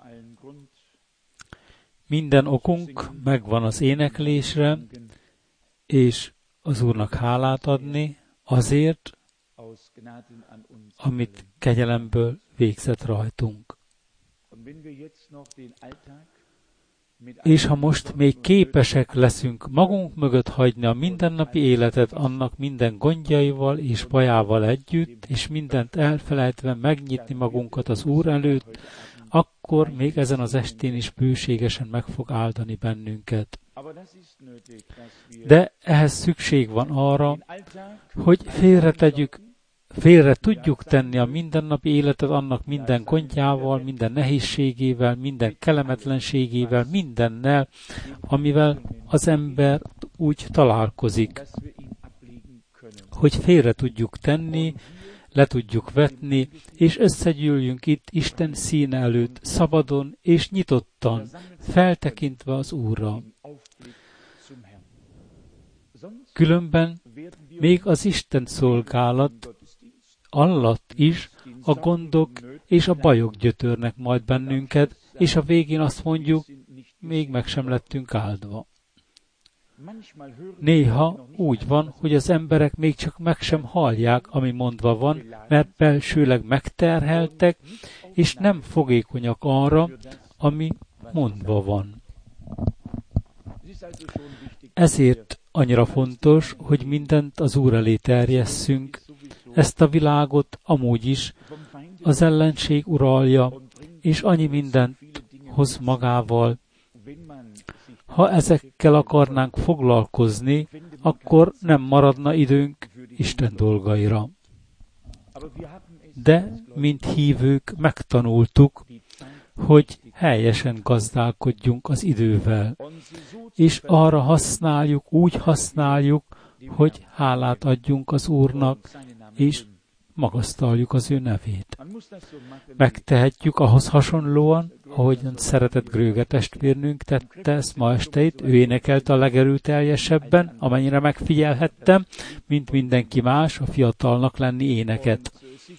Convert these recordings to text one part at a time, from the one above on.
Minden okunk megvan az éneklésre, és az Úrnak hálát adni azért, amit kegyelemből végzett rajtunk. És ha most még képesek leszünk magunk mögött hagyni a mindennapi életet annak minden gondjaival és bajával együtt, és mindent elfelejtve megnyitni magunkat az Úr előtt, akkor még ezen az estén is bőségesen meg fog áldani bennünket. De ehhez szükség van arra, hogy félre tudjuk tenni a mindennapi életet annak minden gondjával, minden nehézségével, minden kellemetlenségével, mindennel, amivel az ember úgy találkozik, hogy félre tudjuk tenni, le tudjuk vetni, és összegyűljünk itt Isten színe előtt, szabadon és nyitottan, feltekintve az Úrra. Különben még az Isten szolgálat alatt is a gondok és a bajok gyötörnek majd bennünket, és a végén azt mondjuk, még meg sem lettünk áldva. Néha úgy van, hogy az emberek még csak meg sem hallják, ami mondva van, mert belsőleg megterheltek, és nem fogékonyak arra, ami mondva van. Ezért annyira fontos, hogy mindent az Úr elé terjesszünk. Ezt a világot amúgy is az ellenség uralja, és annyi mindent hoz magával. Ha ezekkel akarnánk foglalkozni, akkor nem maradna időnk Isten dolgaira. De, mint hívők, megtanultuk, hogy helyesen gazdálkodjunk az idővel, és arra úgy használjuk, hogy hálát adjunk az Úrnak, és magasztaljuk az ő nevét. Megtehetjük ahhoz hasonlóan, ahogyan szeretett Gröge testvérnünk tette ezt ma este itt, ő énekelte a legerőteljesebben, amennyire megfigyelhettem, mint mindenki más, a fiatalnak lenni éneket.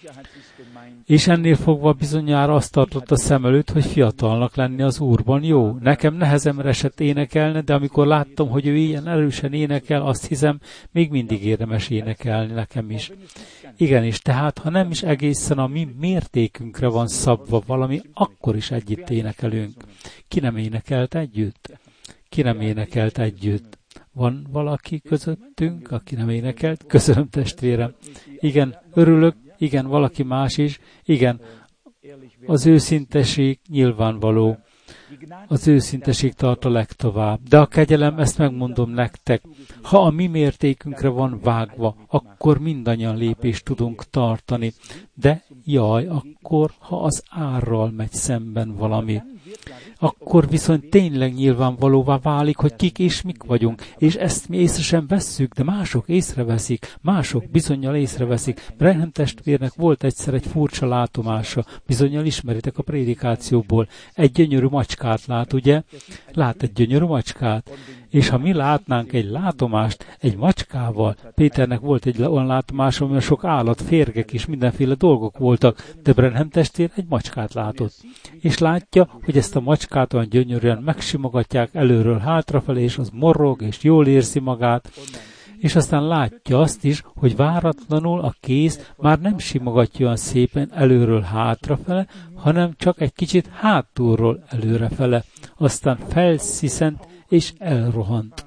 És ennél fogva bizonyára azt tartott a szem előtt, hogy fiatalnak lenni az Úrban jó. Nekem nehezemre esett énekelni, de amikor láttam, hogy ő ilyen erősen énekel, azt hiszem, még mindig érdemes énekelni nekem is. Igenis, tehát ha nem is egészen a mi mértékünkre van szabva valami, akkor is együtt énekelünk. Ki nem énekelt együtt? Ki nem énekelt együtt? Van valaki közöttünk, aki nem énekelt? Köszönöm, testvérem. Igen, örülök. Igen, valaki más is. Igen, az őszinteség nyilvánvaló. Az őszinteség tart a legtovább. De a kegyelem, ezt megmondom nektek, ha a mi mértékünkre van vágva, akkor mindannyian lépést tudunk tartani. De jaj, akkor, ha az árral megy szemben valami, akkor viszont tényleg nyilvánvalóvá válik, hogy kik és mik vagyunk, és ezt mi észre sem vesszük, de mások észreveszik, mások bizonnyal észreveszik. Branham testvérnek volt egyszer egy furcsa látomása, bizonnyal ismeritek a prédikációból. Egy gyönyörű macskát lát, ugye? Lát egy gyönyörű macskát. És ha mi látnánk egy látomást egy macskával, Péternek volt egy olyan látomása, amiben sok állat, férgek és mindenféle dolgok voltak, de Branham testvér egy macskát látott. És látja, hogy ezt a macskát olyan gyönyörűen megsimogatják előről hátrafelé, és az morrog, és jól érzi magát, és aztán látja azt is, hogy váratlanul a kéz már nem simogatja olyan szépen előről hátrafele, hanem csak egy kicsit hátulról előrefele. Aztán felsziszent és elrohant.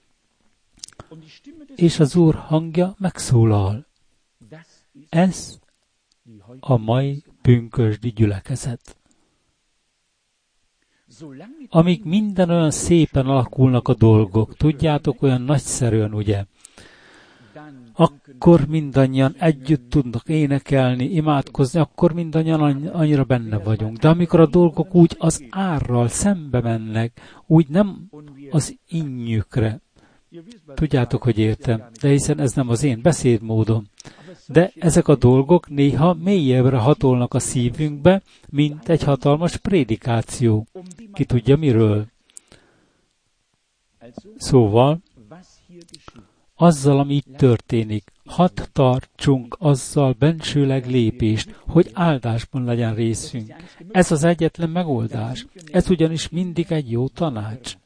És az Úr hangja megszólal. Ez a mai pünkösdi gyülekezet. Amíg minden olyan szépen alakulnak a dolgok, tudjátok, olyan nagyszerűen, ugye? Akkor mindannyian együtt tudnak énekelni, imádkozni, akkor mindannyian annyira benne vagyunk. De amikor a dolgok úgy az árral szembe mennek, úgy nem az innyükre. Tudjátok, hogy értem, de hiszen ez nem az én beszédmódom. De ezek a dolgok néha mélyebbre hatolnak a szívünkbe, mint egy hatalmas prédikáció. Ki tudja miről? Szóval, azzal, ami itt történik, Hadd tartsunk azzal bensőleg lépést, hogy áldásban legyen részünk. Ez az egyetlen megoldás. Ez ugyanis mindig egy jó tanács.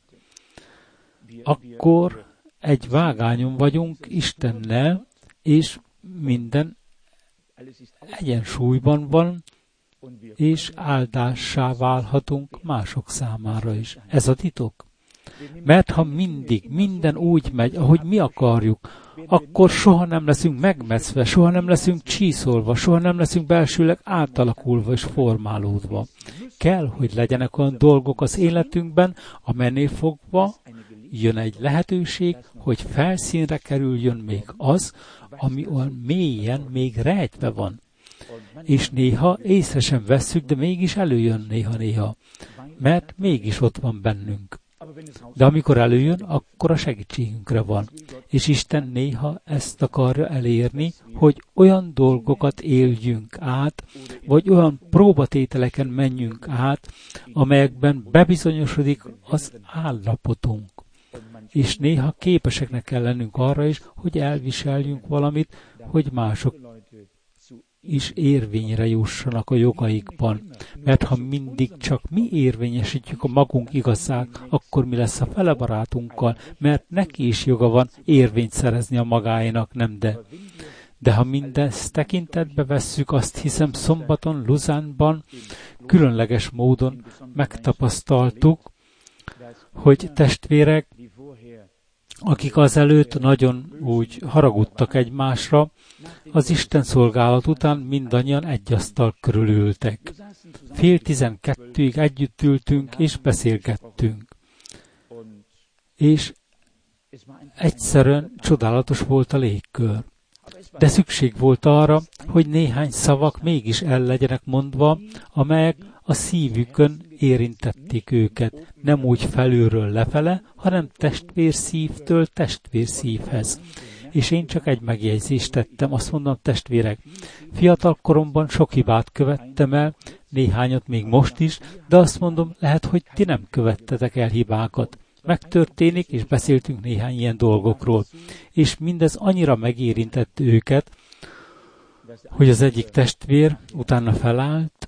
Akkor egy vágányon vagyunk Istennel, és minden egyensúlyban van, és áldássá válhatunk mások számára is. Ez a titok. Mert ha mindig minden úgy megy, ahogy mi akarjuk, akkor soha nem leszünk megmetszve, soha nem leszünk csíszolva, soha nem leszünk belsőleg átalakulva és formálódva. Kell, hogy legyenek olyan dolgok az életünkben, amennél fogva jön egy lehetőség, hogy felszínre kerüljön még az, ami olyan mélyen még rejtve van. És néha észre sem vesszük, de mégis előjön néha-néha, mert mégis ott van bennünk. De amikor előjön, akkor a segítségünkre van. És Isten néha ezt akarja elérni, hogy olyan dolgokat éljünk át, vagy olyan próbatételeken menjünk át, amelyekben bebizonyosodik az állapotunk. És néha képeseknek kell lennünk arra is, hogy elviseljünk valamit, hogy mások is érvényre jussanak a jogaikban. Mert ha mindig csak mi érvényesítjük a magunk igazát, akkor mi lesz a fele barátunkkal, mert neki is joga van érvényt szerezni a magáénak, nem de. De ha mindezt tekintetbe vesszük, azt hiszem szombaton Luzánban különleges módon megtapasztaltuk, hogy testvérek, akik azelőtt nagyon úgy haragudtak egymásra, az Isten szolgálat után mindannyian egy asztal körül ültek. 11:30 együtt ültünk és beszélgettünk. És egyszerűen csodálatos volt a légkör. De szükség volt arra, hogy néhány szavak mégis el legyenek mondva, amelyek a szívükön érintették őket, nem úgy felülről lefele, hanem testvérszívtől testvérszívhez. És én csak egy megjegyzést tettem, azt mondom, testvérek, fiatal koromban sok hibát követtem el, néhányat még most is, de azt mondom, lehet, hogy ti nem követtetek el hibákat. Megtörténik, és beszéltünk néhány ilyen dolgokról. És mindez annyira megérintett őket, hogy az egyik testvér utána felállt,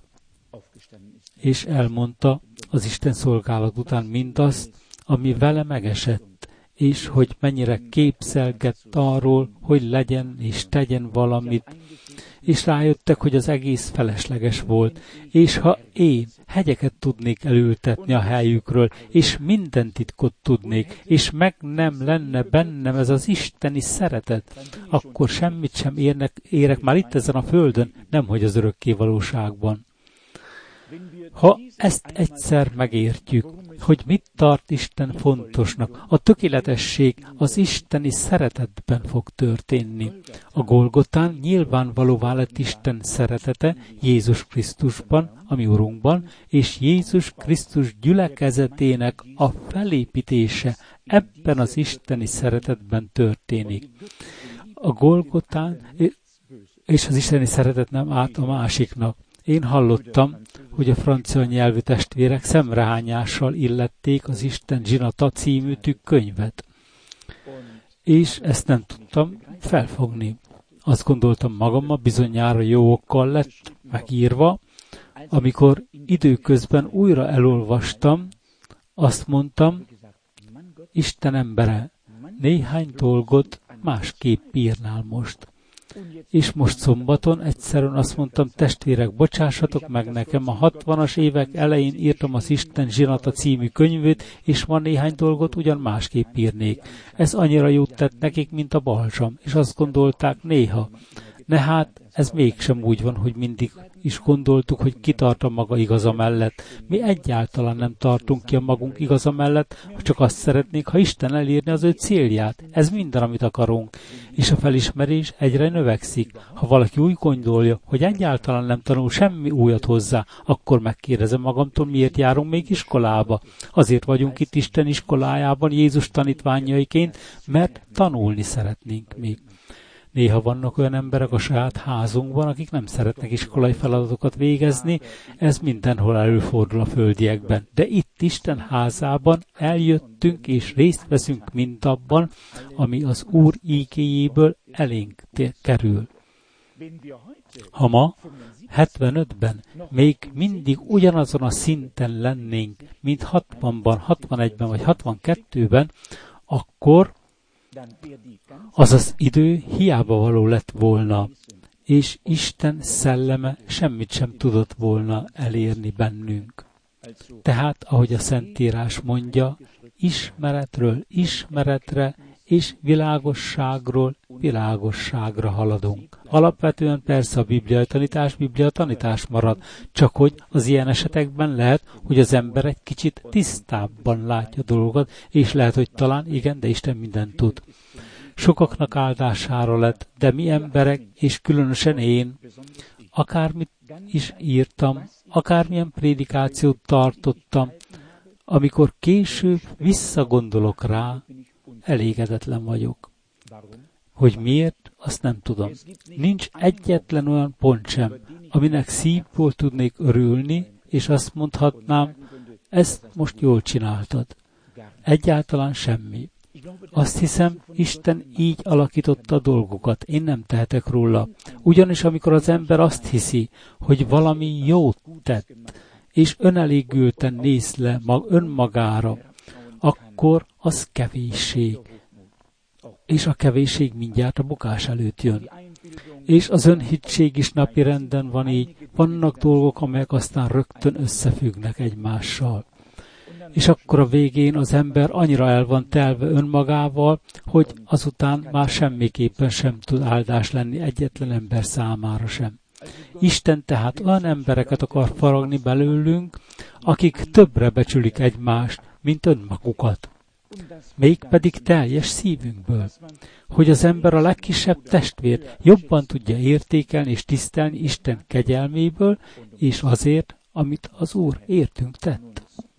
és elmondta az Isten szolgálat után mindazt, ami vele megesett, és hogy mennyire képzelgett arról, hogy legyen és tegyen valamit, és rájöttek, hogy az egész felesleges volt, és ha én hegyeket tudnék elültetni a helyükről, és minden titkot tudnék, és meg nem lenne bennem ez az isteni szeretet, akkor semmit sem érek már itt ezen a földön, nemhogy az örökké valóságban. Ha ezt egyszer megértjük, hogy mit tart Isten fontosnak, a tökéletesség az isteni szeretetben fog történni. A Golgotán nyilvánvalóvá lett Isten szeretete Jézus Krisztusban, a mi Urunkban, és Jézus Krisztus gyülekezetének a felépítése ebben az isteni szeretetben történik. A Golgotán és az isteni szeretet nem át a másiknak. Én hallottam, hogy a francia nyelvű testvérek szemrehányással illették az Isten zsinata című könyvet. És ezt nem tudtam felfogni. Azt gondoltam magammal, bizonyára jó okkal lett megírva. Amikor időközben újra elolvastam, azt mondtam, Isten embere, néhány dolgot másképp írnál most. És most szombaton egyszerűen azt mondtam, testvérek, bocsássatok meg nekem, a 60-as évek elején írtam az Isten zsinata című könyvét, és van néhány dolgot ugyan másképp írnék. Ez annyira jót tett nekik, mint a balzsam, és azt gondolták néha. Hát, ez mégsem úgy van, hogy mindig is gondoltuk, hogy ki tart a maga igaza mellett. Mi egyáltalán nem tartunk ki a magunk igaza mellett, csak azt szeretnénk, ha Isten elérni az ő célját. Ez minden, amit akarunk. És a felismerés egyre növekszik. Ha valaki úgy gondolja, hogy egyáltalán nem tanul semmi újat hozzá, akkor megkérdezem magamtól, miért járunk még iskolába. Azért vagyunk itt Isten iskolájában Jézus tanítványaiként, mert tanulni szeretnénk még. Néha vannak olyan emberek a saját házunkban, akik nem szeretnek iskolai feladatokat végezni, ez mindenhol előfordul a földiekben. De itt Isten házában eljöttünk és részt veszünk mindabban, ami az Úr ígéjéből elénk kerül. Ha ma, 75-ben még mindig ugyanazon a szinten lennénk, mint 60-ban, 61-ben vagy 62-ben, akkor az az idő hiába való lett volna, és Isten szelleme semmit sem tudott volna elérni bennünk. Tehát, ahogy a Szentírás mondja, ismeretről ismeretre és világosságról világosságra haladunk. Alapvetően persze a Biblia tanítás marad, csak hogy az ilyen esetekben lehet, hogy az ember egy kicsit tisztábban látja dolgokat, és lehet, hogy talán igen, de Isten mindent tud. Sokaknak áldására lett, de mi emberek, és különösen én, akármit is írtam, akármilyen prédikációt tartottam, amikor később visszagondolok rá, elégedetlen vagyok. Hogy miért, azt nem tudom. Nincs egyetlen olyan pont sem, aminek szívból tudnék örülni, és azt mondhatnám, ezt most jól csináltad. Egyáltalán semmi. Azt hiszem, Isten így alakította a dolgokat, én nem tehetek róla. Ugyanis amikor az ember azt hiszi, hogy valami jót tett, és önelégülten néz le önmagára, akkor az kevésség. És a kevésség mindjárt a bukás előtt jön. És az önhittség is napirenden van így, vannak dolgok, amelyek aztán rögtön összefüggnek egymással. És akkor a végén az ember annyira el van telve önmagával, hogy azután már semmiképpen sem tud áldás lenni egyetlen ember számára sem. Isten tehát olyan embereket akar faragni belőlünk, akik többre becsülik egymást, mint önmagukat. Mégpedig teljes szívünkből, hogy az ember a legkisebb testvért jobban tudja értékelni és tisztelni Isten kegyelméből, és azért, amit az Úr értünk tett.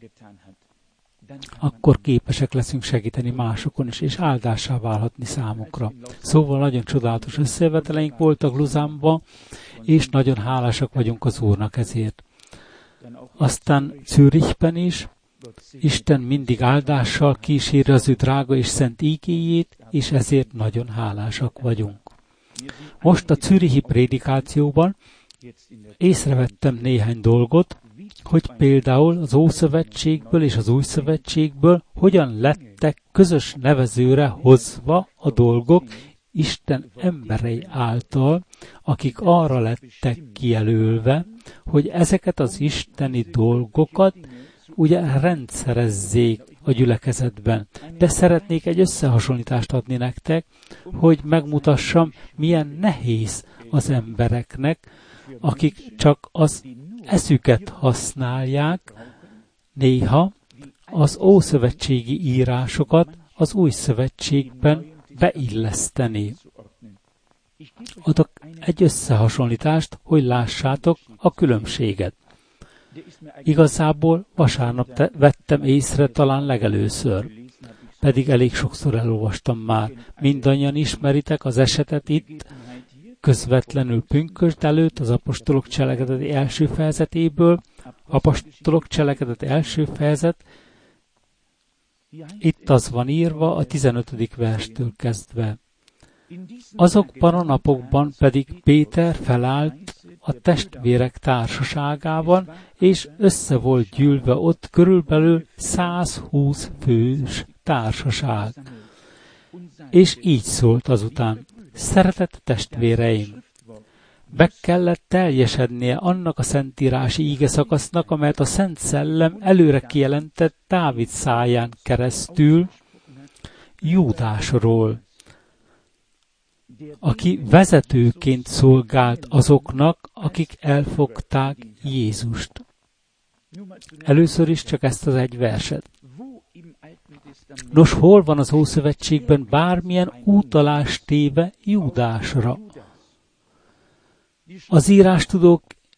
Akkor képesek leszünk segíteni másokon is, és áldássá válhatni számukra. Szóval nagyon csodálatos összejöveteleink voltak Luzánban, és nagyon hálásak vagyunk az Úrnak ezért. Aztán Zürichben is, Isten mindig áldással kíséri az ő drága és szent ígéjét, és ezért nagyon hálásak vagyunk. Most a zürichi prédikációban észrevettem néhány dolgot, hogy például az Ószövetségből és az Új Szövetségből hogyan lettek közös nevezőre hozva a dolgok Isten emberei által, akik arra lettek kijelölve, hogy ezeket az isteni dolgokat ugye rendszerezzék a gyülekezetben. De szeretnék egy összehasonlítást adni nektek, hogy megmutassam, milyen nehéz az embereknek, akik csak az eszüket használják, néha az ószövetségi írásokat az új szövetségben beilleszteni. Adok egy összehasonlítást, hogy lássátok a különbséget. Igazából vasárnap vettem észre talán legelőször, pedig elég sokszor elolvastam már. Mindannyian ismeritek az esetet itt, közvetlenül pünkösd előtt az apostolok cselekedeti első fejezetéből. Apostolok cselekedeti első fejezet, itt az van írva a 15. verstől kezdve. Azokban a napokban pedig Péter felállt a testvérek társaságában, és össze volt gyűlve ott körülbelül 120 fős társaság. És így szólt azután: szeretett testvéreim, be kellett teljesednie annak a szentírási ígeszakasznak, amelyet a Szent Szellem előre kijelentett Dávid száján keresztül Júdásról, aki vezetőként szolgált azoknak, akik elfogták Jézust. Először is csak ezt az egy verset. Nos, hol van az Ószövetségben bármilyen utalás téve Júdásra? Az írástudók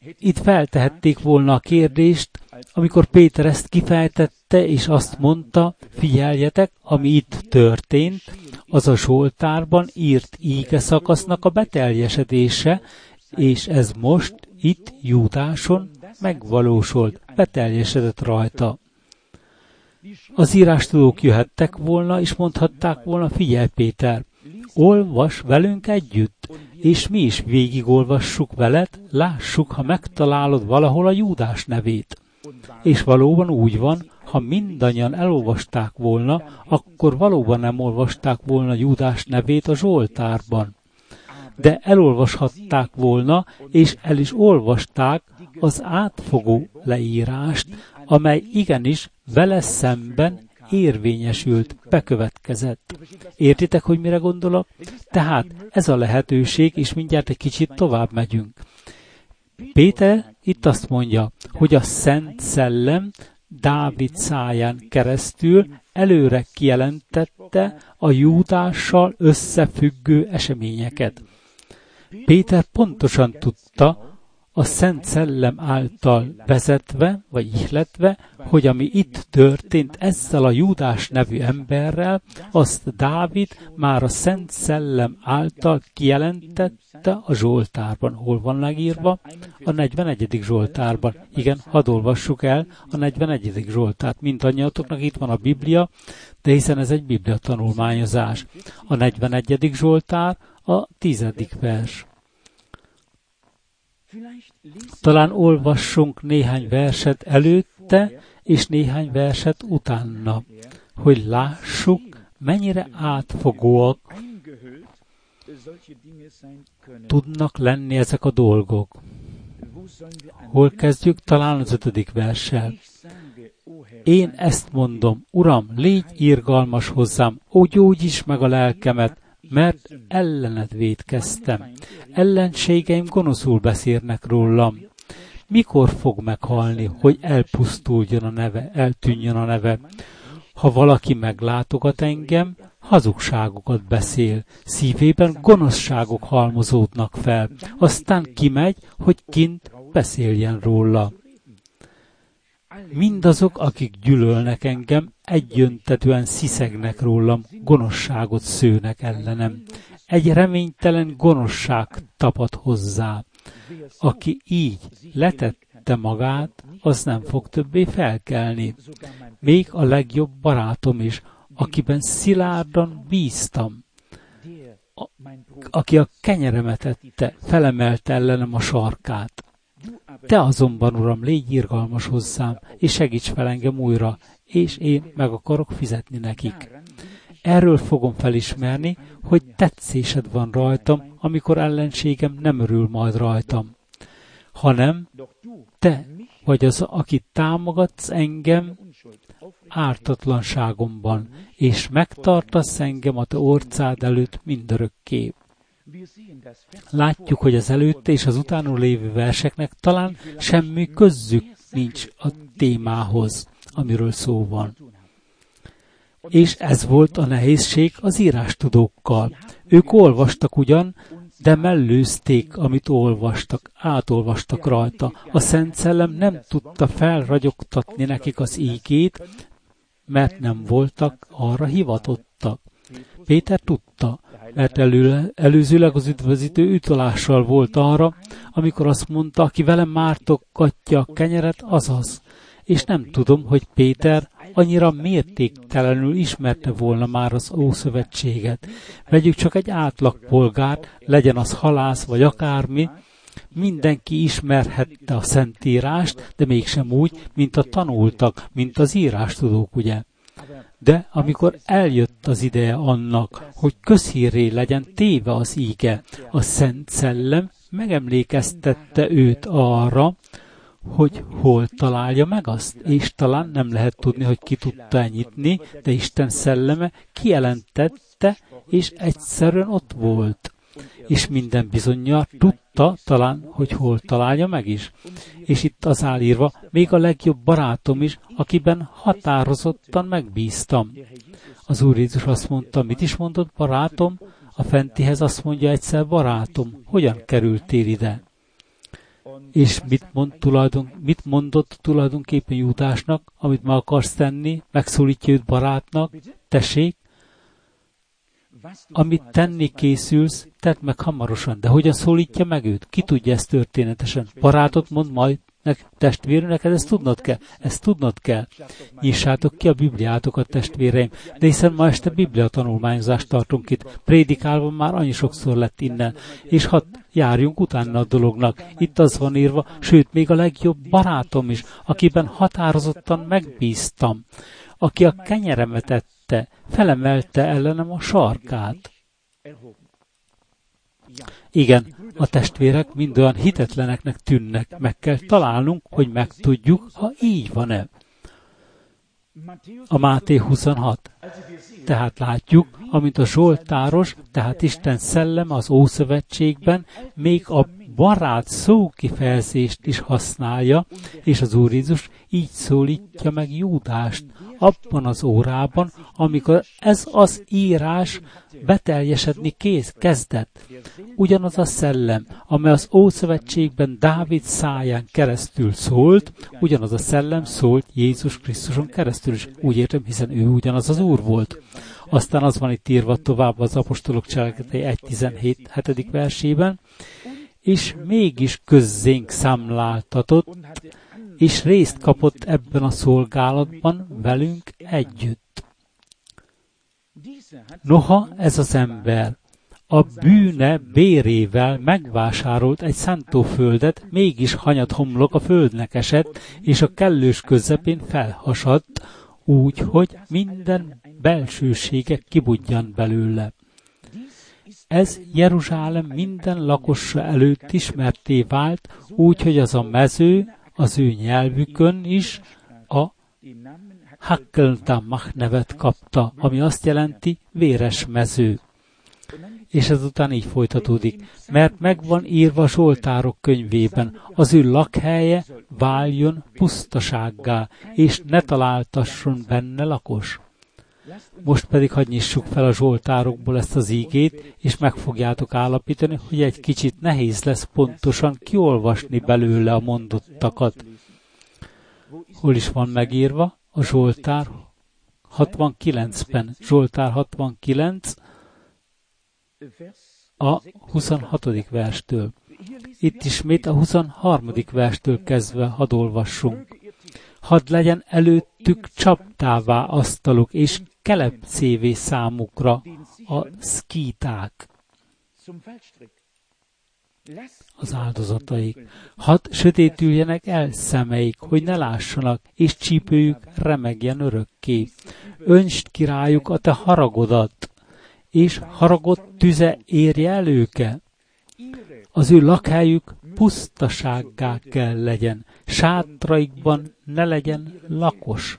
itt feltehették volna a kérdést, amikor Péter ezt kifejtette, és azt mondta, figyeljetek, ami itt történt, az a Zsoltárban írt íge szakasznak a beteljesedése, és ez most itt Júdáson megvalósult, beteljesedett rajta. Az írástudók jöhettek volna, és mondhatták volna, figyelj Péter, olvas velünk együtt, és mi is végigolvassuk veled, lássuk, ha megtalálod valahol a Júdás nevét. És valóban úgy van, ha mindannyian elolvasták volna, akkor valóban nem olvasták volna Júdás nevét a Zsoltárban. De elolvashatták volna, és el is olvasták az átfogó leírást, amely igenis vele szemben érvényesült, bekövetkezett. Értitek, hogy mire gondolok? Tehát ez a lehetőség, és mindjárt egy kicsit tovább megyünk. Péter itt azt mondja, hogy a Szent Szellem Dávid száján keresztül előre kijelentette a Júdással összefüggő eseményeket. Péter pontosan tudta, a Szent Szellem által vezetve, vagy ihletve, hogy ami itt történt ezzel a Júdás nevű emberrel, azt Dávid már a Szent Szellem által kijelentette a Zsoltárban. Hol van megírva? A 41. Zsoltárban. Igen, hadd olvassuk el a 41. Zsoltárt. Mindannyiatoknak itt van a Biblia, de hiszen ez egy Biblia tanulmányozás. A 41. Zsoltár a 10. vers. Talán olvassunk néhány verset előtte, és néhány verset utána, hogy lássuk, mennyire átfogóak tudnak lenni ezek a dolgok. Hol kezdjük? Talán az 5. verssel. Én ezt mondom, Uram, légy irgalmas hozzám, ó, gyógyíts meg a lelkemet, mert ellened vétkeztem. Ellenségeim gonoszul beszélnek rólam. Mikor fog meghalni, hogy elpusztuljon a neve, eltűnjön a neve? Ha valaki meglátogat engem, hazugságokat beszél, szívében gonoszságok halmozódnak fel, aztán kimegy, hogy kint beszéljen róla. Mindazok, akik gyűlölnek engem, egyöntetően sziszegnek rólam, gonoszságot szőnek ellenem. Egy reménytelen gonoszság tapad hozzá. Aki így letette magát, az nem fog többé felkelni. Még a legjobb barátom is, akiben szilárdan bíztam. Aki a kenyeremet ette, felemelte ellenem a sarkát. Te azonban, Uram, légy irgalmas hozzám, és segíts fel engem újra, és én meg akarok fizetni nekik. Erről fogom felismerni, hogy tetszésed van rajtam, amikor ellenségem nem örül majd rajtam. Hanem te vagy az, aki támogatsz engem ártatlanságomban, és megtartasz engem a te orcád előtt mindörökké. Látjuk, hogy az előtte és az utána lévő verseknek talán semmi közük nincs a témához, amiről szó van. És ez volt a nehézség az írástudókkal. Ők olvastak ugyan, de mellőzték, amit olvastak, átolvastak rajta. A Szent Szellem nem tudta felragyogtatni nekik az ígét, mert nem voltak arra hivatottak. Péter tudta, mert előzőleg az üdvözítő ütolással volt arra, amikor azt mondta, aki velem mártogatja a kenyeret, azaz. És nem tudom, hogy Péter annyira mértéktelenül ismerte volna már az Ószövetséget. Vegyük csak egy átlagpolgárt, legyen az halász vagy akármi, mindenki ismerhette a Szentírást, de mégsem úgy, mint a tanultak, mint az írástudók, ugye? De amikor eljött az ideje annak, hogy közhírré legyen téve az íge, a Szent Szellem megemlékeztette őt arra, hogy hol találja meg azt, és talán nem lehet tudni, hogy ki tudta nyitni, de Isten szelleme kijelentette, és egyszerűen ott volt. És minden bizonnyal tudta talán, hogy hol találja meg is. És itt az áll írva, még a legjobb barátom is, akiben határozottan megbíztam. Az Úr Jézus azt mondta, mit is mondott, barátom? A fentihez azt mondja egyszer, barátom, hogyan kerültél ide? És mit mondott tulajdonképpen Júdásnak, amit meg akarsz tenni, megszólítja őt barátnak, tessék, amit tenni készülsz, tedd meg hamarosan. De hogyan szólítja meg őt? Ki tudja ezt történetesen? Barátot mond majd testvérünk, neked ezt tudnod kell. Ezt tudnod kell. Nyissátok ki a Bibliátokat, testvéreim. De hiszen ma este Biblia tanulmányozást tartunk itt. Prédikálva már annyi sokszor lett innen. És hadd járjunk utána a dolognak. Itt az van írva, sőt, még a legjobb barátom is, akiben határozottan megbíztam, aki a kenyeremet ette, felemelte ellenem a sarkát. Igen, a testvérek mind olyan hitetleneknek tűnnek. Meg kell találnunk, hogy megtudjuk, ha így van-e. A Máté 26. Tehát látjuk, amint a Zsoltáros, tehát Isten szelleme az Ószövetségben még a barát szókifejezést is használja, és az Úr Jézus így szólítja meg Júdást abban az órában, amikor ez az írás beteljesedni kezdett. Ugyanaz a szellem, amely az Ószövetségben Dávid száján keresztül szólt, ugyanaz a szellem szólt Jézus Krisztuson keresztül is. Úgy értem, hiszen ő ugyanaz az Úr volt. Aztán az van itt írva tovább az Apostolok Cselekedetei 1.17. versében, és mégis közzénk számláltatott, és részt kapott ebben a szolgálatban velünk együtt. Noha ez az ember a bűne bérével megvásárolt egy szántóföldet, mégis hanyat homlok a földnek esett, és a kellős közepén felhasadt, úgy, hogy minden belsősége kibudjan belőle. Ez Jeruzsálem minden lakosa előtt ismertté vált, úgy, hogy az a mező az ő nyelvükön is a Hakkeldamach nevet kapta, ami azt jelenti véres mező. És ezután így folytatódik, mert megvan írva Zsoltárok könyvében, az ő lakhelye váljon pusztasággá, és ne találtasson benne lakos. Most pedig hadd nyissuk fel a Zsoltárokból ezt az ígét, és meg fogjátok állapítani, hogy egy kicsit nehéz lesz pontosan kiolvasni belőle a mondottakat. Hol is van megírva? A Zsoltár 69-ben. Zsoltár 69, a 26. verstől. Itt ismét a 23. verstől kezdve hadd olvassunk. Hadd legyen előttük csaptává asztaluk, és kelepcévé számukra a szkíták, az áldozataik. Hadd sötétüljenek el szemeik, hogy ne lássanak, és csípőjük remegjen örökké. Öntsd királyuk a te haragodat, és haragod tüze érje el őket. Az ő lakhelyük pusztasággá kell legyen, sátraikban ne legyen lakos.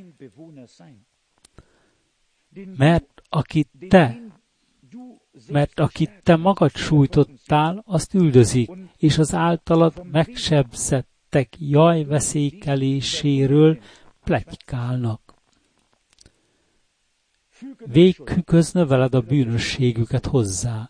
Mert akit te magad sújtottál, azt üldözik, és az általad megsebzettek jajveszékeléséről pletykálnak. Végükhöz növeled a bűnösségüket hozzá.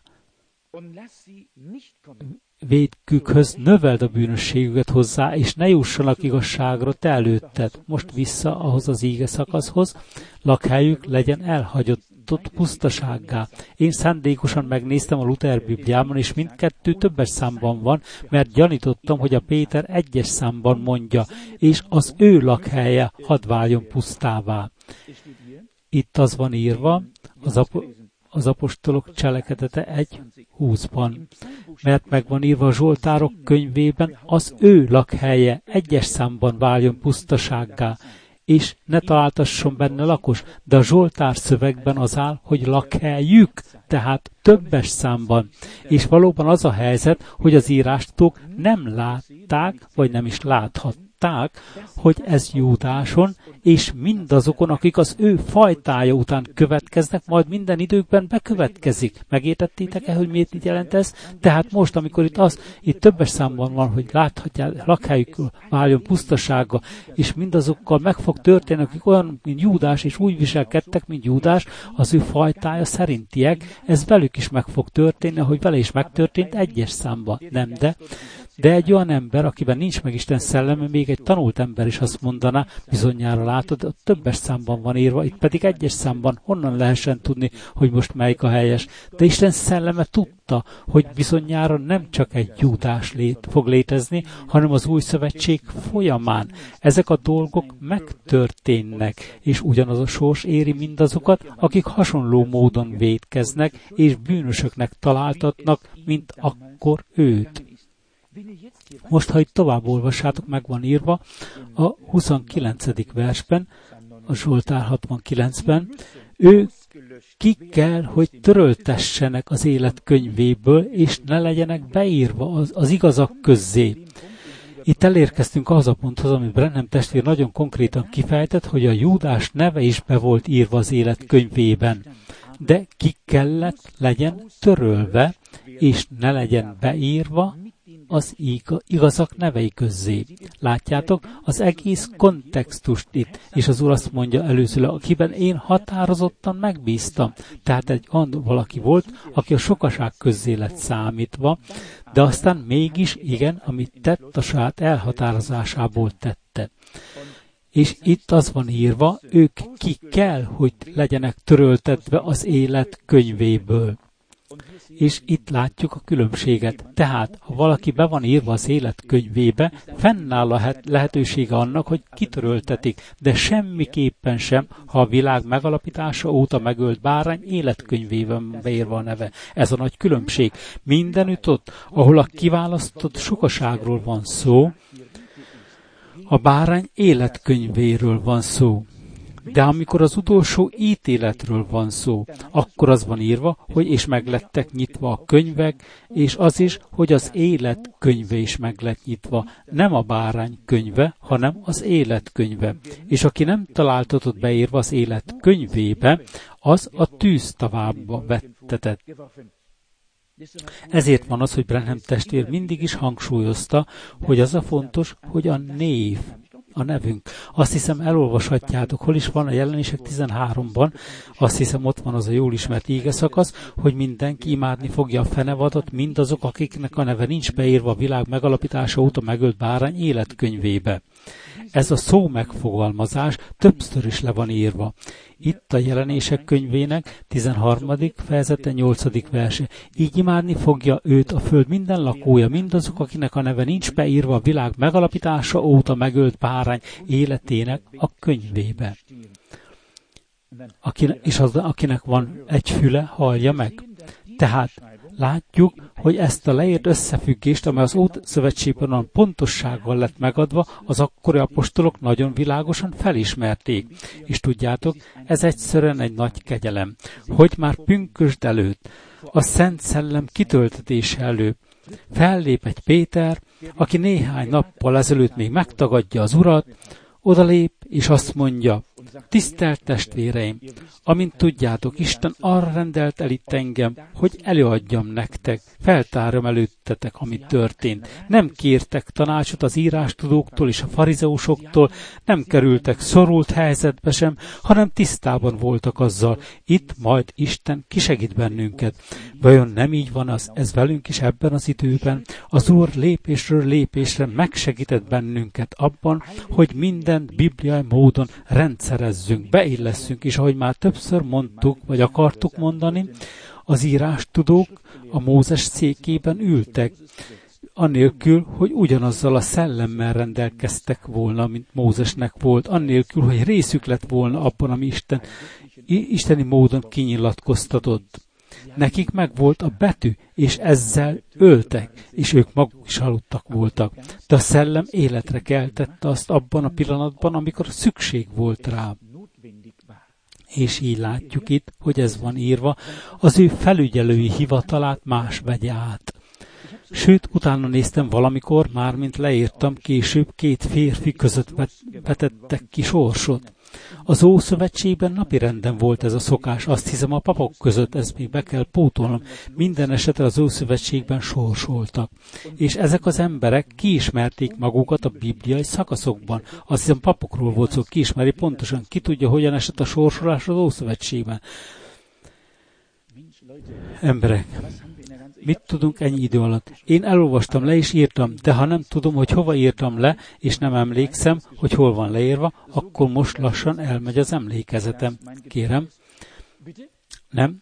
Végükhöz növeld a bűnösségüket hozzá, és ne jussanak igazságra te előtted. Most vissza ahhoz az íge szakaszhoz, lakhelyük legyen elhagyatott pusztasággá. Én szándékosan megnéztem a Luther Bibliában, és mindkettő többes számban van, mert gyanítottam, hogy a Péter egyes számban mondja, és az ő lakhelye hadd váljon pusztává. Itt az van írva, az Apostolok Cselekedete 1.20-ban, mert megvan írva a Zsoltárok könyvében, az ő lakhelye egyes számban váljon pusztasággá, és ne találtasson benne lakos, de a Zsoltár szövegben az áll, hogy lakhelyük, tehát többes számban. És valóban az a helyzet, hogy az írástól nem látták, vagy nem is láthatták látták, hogy ez Júdáson, és mindazokon, akik az ő fajtája után következnek, majd minden időkben bekövetkezik. Megértettétek-e, hogy miért jelent ez? Tehát most, amikor itt többes számban van, hogy láthatják, lakhelyükről váljon pusztasága, és mindazokkal meg fog történni, akik olyan, mint Júdás, és úgy viselkedtek, mint Júdás, az ő fajtája szerintiek, ez velük is meg fog történni, ahogy vele is megtörtént egyes számban. Nem, de egy olyan ember, akiben nincs meg Isten szelleme, még egy tanult ember is azt mondaná, bizonyára látod, ott többes számban van írva, itt pedig egyes számban, honnan lehessen tudni, hogy most melyik a helyes. De Isten szelleme tudta, hogy bizonyára nem csak egy Júdás fog létezni, hanem az új szövetség folyamán. Ezek a dolgok megtörténnek, és ugyanaz a sors éri mindazokat, akik hasonló módon vétkeznek, és bűnösöknek találtatnak, mint akkor őt. Most, ha itt tovább olvassátok, meg van írva a 29. versben, a Zsoltár 69-ben, ők ki kell, hogy töröltessenek az élet könyvéből, és ne legyenek beírva az igazak közzé. Itt elérkeztünk ahhoz a ponthoz, amit Branham testvér nagyon konkrétan kifejtett, hogy a Júdás neve is be volt írva az élet könyvében, de ki kellett legyen törölve, és ne legyen beírva az igazak nevei közzé. Látjátok, az egész kontextust itt, és az Úr azt mondja előzőleg, akiben én határozottan megbíztam. Tehát egy valaki volt, aki a sokaság közzé lett számítva, de aztán mégis, igen, amit tett, a saját elhatározásából tette. És itt az van írva, ők ki kell, hogy legyenek töröltetve az élet könyvéből. És itt látjuk a különbséget. Tehát, ha valaki be van írva az élet könyvébe, fennáll a lehetősége annak, hogy kitöröltetik, de semmiképpen sem, ha a világ megalapítása óta megölt bárány életkönyvében beírva a neve. Ez a nagy különbség. Mindenütt ott, ahol a kiválasztott sokaságról van szó, a bárány életkönyvéről van szó. De amikor az utolsó ítéletről van szó, akkor az van írva, hogy és meglettek nyitva a könyvek, és az is, hogy az élet könyve is meg lett nyitva. Nem a bárány könyve, hanem az élet könyve. És aki nem találtatott beírva az élet könyvébe, az a tűztavába vettetett. Ezért van az, hogy Branham testvér mindig is hangsúlyozta, hogy az a fontos, hogy a név, a nevünk. Azt hiszem, elolvashatjátok, hol is van a Jelenések 13-ban, azt hiszem, ott van az a jól ismert ígeszakasz, hogy mindenki imádni fogja a fenevadot, mindazok, akiknek a neve nincs beírva a világ megalapítása óta megölt bárány életkönyvébe. Ez a szó megfogalmazás többször is le van írva. Itt a Jelenések könyvének 13. fejezete 8. verse. Így imádni fogja őt a föld minden lakója, mindazok, akinek a neve nincs beírva a világ megalapítása óta megölt bárány életének a könyvébe. Akinek van egy füle, hallja meg. Tehát látjuk, hogy ezt a leírt összefüggést, amely az Ószövetségben pontossággal lett megadva, az akkori apostolok nagyon világosan felismerték. És tudjátok, ez egyszerűen egy nagy kegyelem, hogy már pünkösd előtt, a Szent Szellem kitöltetése előtt fellép egy Péter, aki néhány nappal ezelőtt még megtagadja az Urat, odalép és azt mondja, tisztelt testvéreim, amint tudjátok, Isten arra rendelt el itt engem, hogy előadjam nektek, feltárjam előttetek, amit történt. Nem kértek tanácsot az írástudóktól és a farizeusoktól, nem kerültek szorult helyzetbe sem, hanem tisztában voltak azzal. Itt majd Isten kisegít bennünket. Vajon nem így van ez velünk is ebben az időben? Az Úr lépésről lépésre megsegített bennünket abban, hogy mindent bibliai módon rendszerezzünk, beillesszünk, és ahogy már többször mondtuk, vagy akartuk mondani, az írástudók a Mózes székében ültek, annélkül, hogy ugyanazzal a szellemmel rendelkeztek volna, mint Mózesnek volt, annélkül, hogy részük lett volna abban, ami isteni módon kinyilatkoztatott. Nekik megvolt a betű, és ezzel öltek, és ők maguk is halottak voltak. De a szellem életre keltette azt abban a pillanatban, amikor szükség volt rá. És így látjuk itt, hogy ez van írva, az ő felügyelői hivatalát más vegye át. Sőt, utána néztem valamikor, mármint leírtam, később 2 férfi között vetettek ki sorsot. Az Ószövetségben napirenden volt ez a szokás, azt hiszem a papok között, ezt még be kell pótolnom. Minden esetre az Ószövetségben sorsoltak. És ezek az emberek kiismerték magukat a bibliai szakaszokban. Azt hiszem papokról volt szó, kiismeri pontosan, ki tudja, hogyan esett a sorsolás az Ószövetségben. Emberek, mit tudunk ennyi idő alatt? Én elolvastam le és írtam, de ha nem tudom, hogy hova írtam le, és nem emlékszem, hogy hol van leírva, akkor most lassan elmegy az emlékezetem. Kérem? Nem?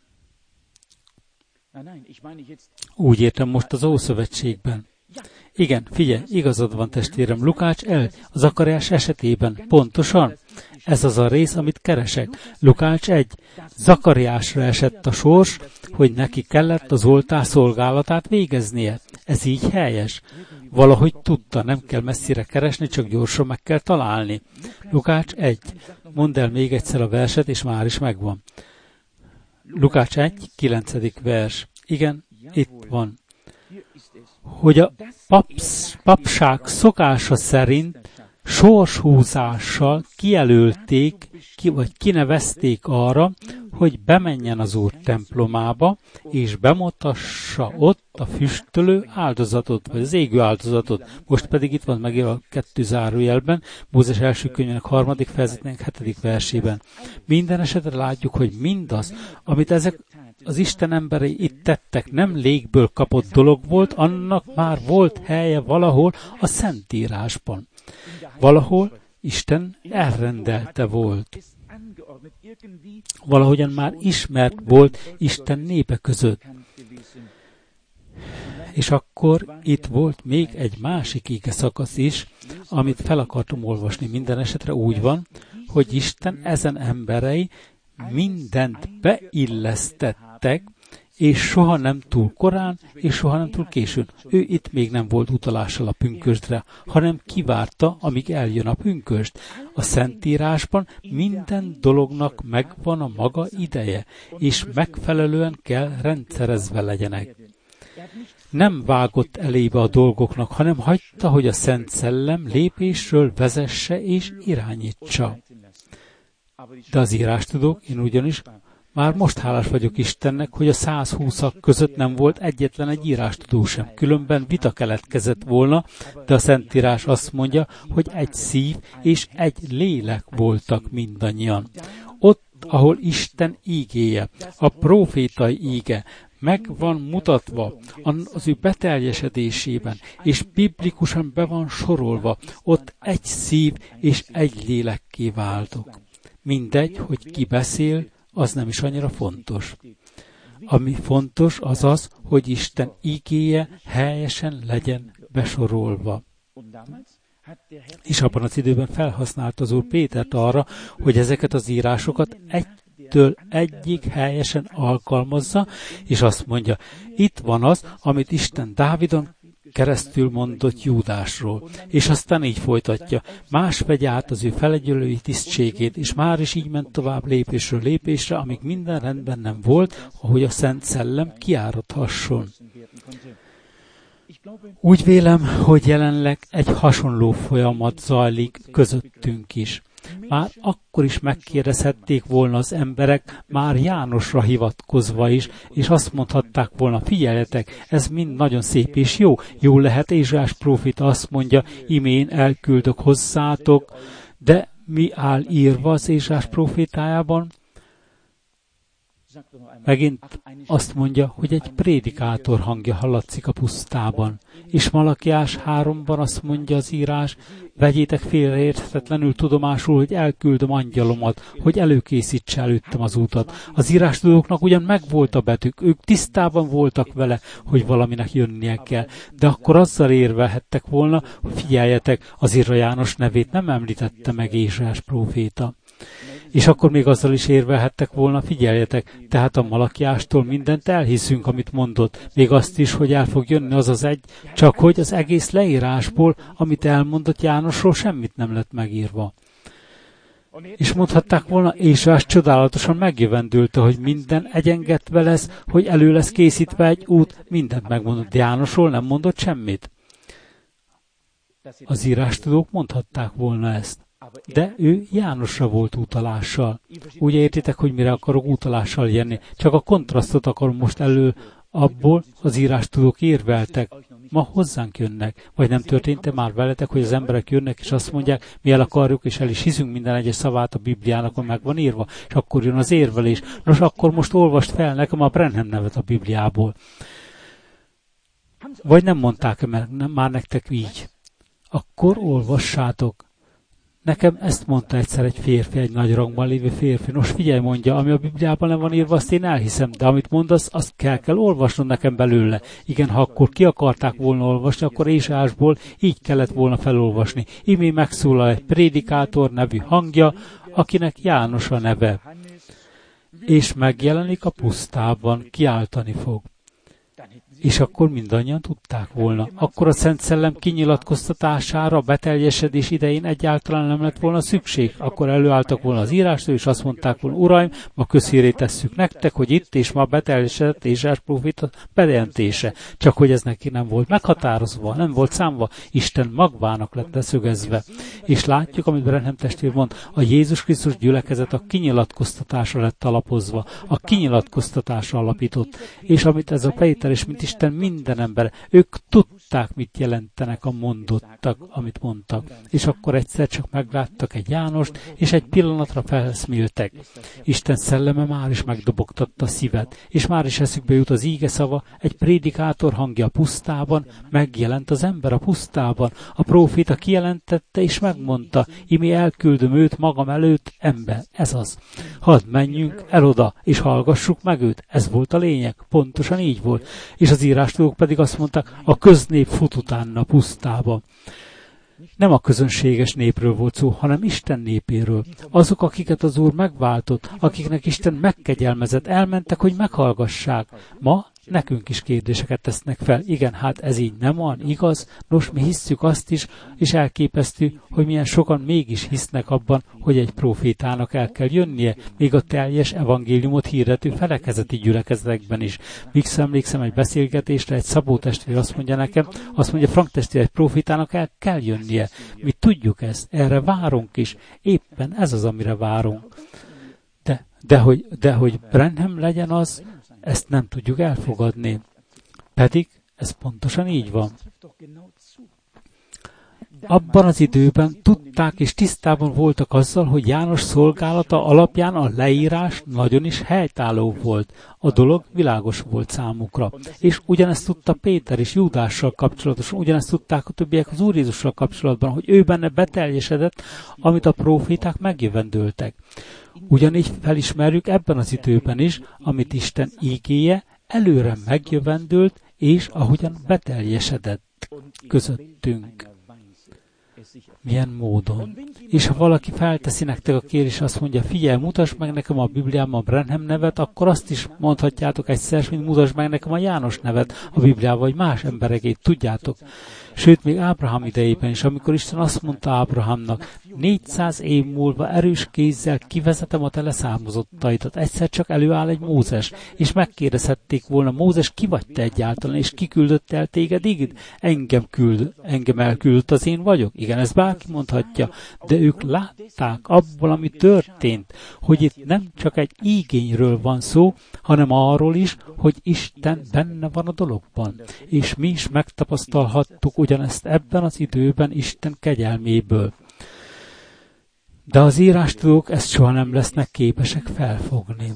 Úgy értem most az Ószövetségben. Igen, figyelj, igazad van, testvérem, Lukács a Zakariás esetében. Pontosan. Ez az a rész, amit keresek. Lukács 1. Zakariásra esett a sors, hogy neki kellett az oltár szolgálatát végeznie. Ez így helyes. Valahogy tudta, nem kell messzire keresni, csak gyorsan meg kell találni. Lukács 1. Mondd el még egyszer a verset, és már is megvan. Lukács 1. 9. vers. Igen, itt van. Hogy a papság szokása szerint sorshúzással kijelölték, vagy kinevezték arra, hogy bemenjen az Úr templomába, és bemutassa ott a füstölő áldozatot, vagy az égő áldozatot. Most pedig itt van megírva a 2 zárójelben, Mózes első könyvének 3. fejezetének 7. versében. Minden esetre látjuk, hogy mindaz, amit ezek az Isten emberei itt tettek, nem légből kapott dolog volt, annak már volt helye valahol a Szentírásban. Valahol Isten elrendelte volt. Valahogyan már ismert volt Isten népe között. És akkor itt volt még egy másik ige szakasz is, amit fel akartam olvasni. Minden esetre úgy van, hogy Isten ezen emberei mindent beillesztettek, és soha nem túl korán, és soha nem túl későn. Ő itt még nem volt utalással a pünkösdre, hanem kivárta, amíg eljön a pünkösd. A Szentírásban minden dolognak megvan a maga ideje, és megfelelően kell rendszerezve legyenek. Nem vágott elébe a dolgoknak, hanem hagyta, hogy a Szent Szellem lépésről vezesse és irányítsa. De az írástudók, én ugyanis már most hálás vagyok Istennek, hogy a 120-ak között nem volt egyetlen egy írástudó sem. Különben vita keletkezett volna, de a Szentírás azt mondja, hogy egy szív és egy lélek voltak mindannyian. Ott, ahol Isten ígéje, a prófétai íge, meg van mutatva az ő beteljesedésében, és biblikusan be van sorolva, ott egy szív és egy lélekké váltok. Mindegy, hogy ki beszél, az nem is annyira fontos. Ami fontos, az az, hogy Isten ígéje helyesen legyen besorolva. És abban az időben felhasználta az Úr Pétert arra, hogy ezeket az írásokat egytől egyig helyesen alkalmazza, és azt mondja, itt van az, amit Isten Dávidon keresztül mondott Júdásról, és aztán így folytatja. Más vegye át az ő felegyelői tisztségét, és már is így ment tovább lépésről lépésre, amíg minden rendben nem volt, ahogy a Szent Szellem kiáradhasson. Úgy vélem, hogy jelenleg egy hasonló folyamat zajlik közöttünk is. Már akkor is megkérdezhették volna az emberek, már Jánosra hivatkozva is, és azt mondhatták volna, figyeljetek, ez mind nagyon szép és jó. Jó lehet, Ézsaiás próféta azt mondja, imén elküldök hozzátok, de mi áll írva az Ézsaiás prófétájában? Megint azt mondja, hogy egy prédikátor hangja hallatszik a pusztában. És Malakiás 3-ban azt mondja az írás, vegyétek félreérthetetlenül tudomásul, hogy elküldöm angyalomat, hogy előkészítse előttem az útat. Az írástudóknak ugyan megvolt a betűk, ők tisztában voltak vele, hogy valaminek jönnie kell, de akkor azzal érvelhettek volna, hogy figyeljetek, az Írva János nevét nem említette meg Ézsaiás próféta. És akkor még azzal is érvelhettek volna, figyeljetek, tehát a Malakiástól mindent elhiszünk, amit mondott, még azt is, hogy el fog jönni az az egy, csak hogy az egész leírásból, amit elmondott Jánosról, semmit nem lett megírva. És mondhatták volna, Ézsaiás csodálatosan megjövendülte, hogy minden egyengetve lesz, hogy elő lesz készítve egy út, mindent megmondott. Jánosról nem mondott semmit. Az írástudók mondhatták volna ezt. De ő Jánosra volt utalással. Úgy értitek, hogy mire akarok utalással jönni. Csak a kontrasztot akarom most elő, abból az írástudók érveltek. Ma hozzánk jönnek. Vagy nem történt-e már veletek, hogy az emberek jönnek, és azt mondják, mi el akarjuk, és el is hiszünk minden egyes szavát a Bibliának, hogy meg van írva, és akkor jön az érvelés. Nos, akkor most olvast fel nekem a Branham nevet a Bibliából. Vagy nem mondták-e már nektek így? Akkor olvassátok. Nekem ezt mondta egyszer egy férfi, egy nagy rangban lévő férfi. Nos, figyelj, mondja, ami a Bibliában nem van írva, azt én elhiszem, de amit mondasz, azt kell olvasnod nekem belőle. Igen, ha akkor ki akarták volna olvasni, akkor Ézsaiásból így kellett volna felolvasni. Imé megszólal egy prédikátor nevű hangja, akinek János a neve. És megjelenik a pusztában, kiáltani fog. És akkor mindannyian tudták volna. Akkor a Szent Szellem kinyilatkoztatására a beteljesedés idején egyáltalán nem lett volna szükség. Akkor előálltak volna az írástól, és azt mondták volna, Uraim, ma közhírré tesszük nektek, hogy itt és ma beteljesedett Ézsaiás próféta bejelentése. Csak hogy ez neki nem volt meghatározva, nem volt számva, Isten magvának lett leszögezve. És látjuk, amit Branham testvér mond, a Jézus Krisztus gyülekezet a kinyilatkoztatásra lett alapozva, a kinyilatkoztatásra alapított. És amit ez a Péter és mint Isten minden ember, ők tudták, mit jelentenek a mondottak, amit mondtak. És akkor egyszer csak megláttak egy Jánost, és egy pillanatra felszméltek. Isten szelleme már is megdobogtatta a szívet, és már is eszükbe jut az íge szava, egy prédikátor hangja a pusztában, megjelent az ember a pusztában. A próféta kijelentette, és megmondta, imé elküldöm őt magam előtt, ember, ez az. Hadd menjünk el oda, és hallgassuk meg őt. Ez volt a lényeg, pontosan így volt. És az írástudók pedig azt mondták, a köznép fut utána a pusztába. Nem a közönséges népről volt szó, hanem Isten népéről. Azok, akiket az Úr megváltott, akiknek Isten megkegyelmezett, elmentek, hogy meghallgassák. Ma nekünk is kérdéseket tesznek fel. Igen, hát ez így nem van, igaz? Nos, mi hisszük azt is, és elképesztő, hogy milyen sokan mégis hisznek abban, hogy egy prófétának el kell jönnie, még a teljes evangéliumot hirdető felekezeti gyülekezetekben is. Míg emlékszem egy beszélgetésre, egy Szabó testvér azt mondja nekem, azt mondja, Frank testvér, egy prófétának el kell jönnie. Mi tudjuk ezt, erre várunk is. Éppen ez az, amire várunk. De hogy Branham legyen az, ezt nem tudjuk elfogadni. Pedig ez pontosan így van. Abban az időben tudták és tisztában voltak azzal, hogy János szolgálata alapján a leírás nagyon is helytálló volt. A dolog világos volt számukra. És ugyanezt tudta Péter is Júdással kapcsolatosan, ugyanezt tudták a többiek az Úr Jézussal kapcsolatban, hogy ő benne beteljesedett, amit a próféták megjövendöltek. Ugyanígy felismerjük ebben az időben is, amit Isten ígéje előre megjövendült, és ahogyan beteljesedett közöttünk. Milyen módon? És ha valaki felteszi nektek a kérdést, azt mondja, figyelj, mutasd meg nekem a Bibliában a Branham nevet, akkor azt is mondhatjátok egyszer, hogy mutasd meg nekem a János nevet a Bibliában, vagy más emberekét, tudjátok. Sőt, még Ábrahám idejében is, amikor Isten azt mondta Ábrahámnak, 400 év múlva erős kézzel kivezetem a te leszármazottaidat. Egyszer csak előáll egy Mózes, és megkérdezhették volna, Mózes, ki vagy te egyáltalán, és ki küldött el téged így? Engem elküldött, az én vagyok. Igen, ezt bárki mondhatja, de ők látták abból, ami történt, hogy itt nem csak egy igényről van szó, hanem arról is, hogy Isten benne van a dologban. És mi is megtapasztalhattuk ugyanezt ebben az időben Isten kegyelméből. De az írástudók ezt soha nem lesznek képesek felfogni.